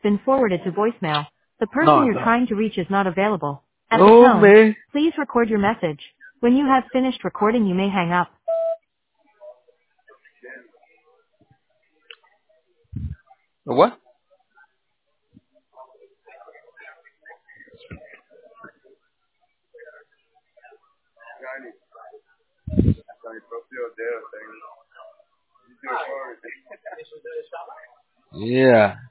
been forwarded to voicemail. The person No, you're no. trying to reach is not available. At the Oh, tone, man. please record your message. When you have finished recording, you may hang up. What? Yeah.